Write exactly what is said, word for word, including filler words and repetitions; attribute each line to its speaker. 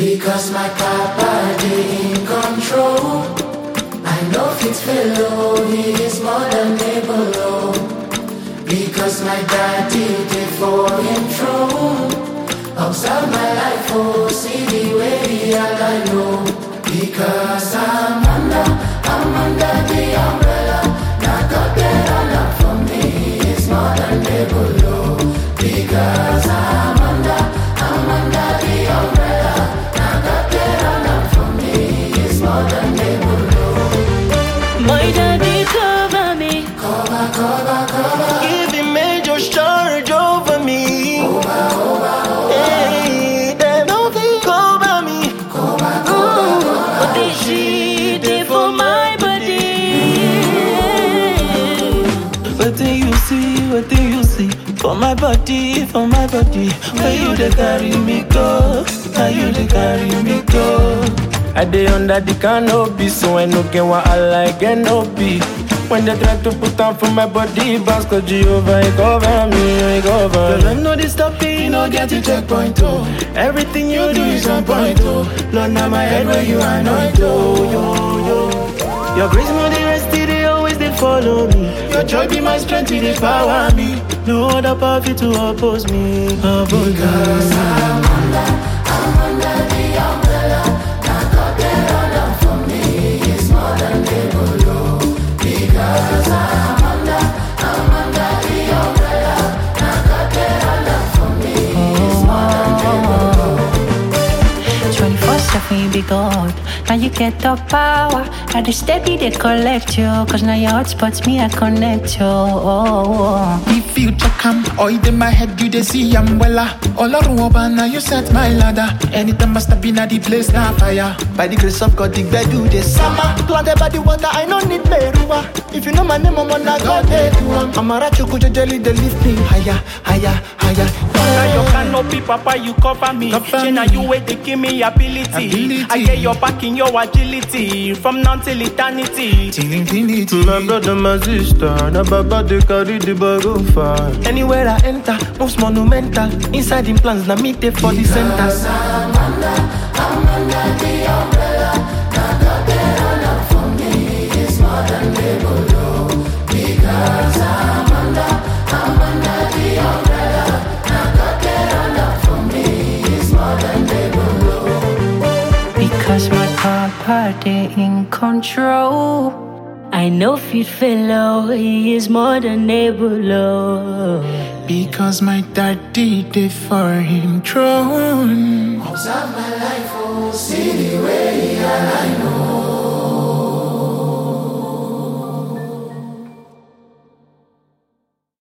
Speaker 1: Because my papa dey in control. I know fit fellow, he is more than able. Oh. Because my daddy dey for him throne. Observe my life, oh, see the way he align, oh. Because I'm under, I'm under the umbrella. Now God get on up for me, it's more than able, oh. Because I'm under, I'm under the umbrella. Now God get on up for me, it's more than able, oh.
Speaker 2: My daddy cover me,
Speaker 1: cover, cover, cover.
Speaker 2: Give him major charge over me.
Speaker 1: Over, over, over.
Speaker 2: Hey, they don't think cover me.
Speaker 1: Cover, cover, cover.
Speaker 2: But they shit they for my body. What do you see? What do you see? For my body, for my body. Where you they carry me go? Where you they carry me go? I dey under the canopy, so I no get what I like and no be. When they try to put on for my body, Basco Jehovah, he cover me, he cover. Cause I know this stop it, you know get to checkpoint, oh. Everything you do is on point, oh. Lord, now my head where you anoint, oh, yo, yo. Your grace, more the rest, they always they follow me. Your joy be my strength, they power me. No other power fit to oppose me, oppose me.
Speaker 1: Because I'm under, I'm under the umbrella. Now God get on up for me, it's more than able, oh. Because I'm under, I'm under the umbrella. Now God get on up for me, it's more than able, oh.
Speaker 3: twenty-four seven you be God. Now you get the power. Now they steady they collect you. Cause now your hotspots me I connect you. Oh, oh.
Speaker 4: The future come, oil in my head, you they see I'm wella. All around now you set my ladder. Anytime I step in at the place, now fire. By the grace of God, the bed do the summer. Planted by the water, I don't need Meruba. If you know my name, I'm on a God, they do. I'm a rachu, could you jelly, they lift me higher, higher, higher.
Speaker 2: Under your canopy, Papa, you cover me. Jenna, you wait, they give me ability.
Speaker 4: Ability.
Speaker 2: I get your back in your agility. From now till eternity.
Speaker 4: Till infinity.
Speaker 2: My brother, my sister, na baba they carry the bag of fire. Anywhere I enter, most monumental. Inside in plans, na me take for the center.
Speaker 1: Because I'm under, I'm under the umbrella. Now God get on up for me, it's more than able, oh. Because I'm under, I'm under the umbrella. Now God get on up for me, it's more than able, oh.
Speaker 3: Because my papa they in control. I know fit fellow, he is more than able, oh.
Speaker 4: Because my daddy did for him throne.
Speaker 1: Observe my life, oh, see the way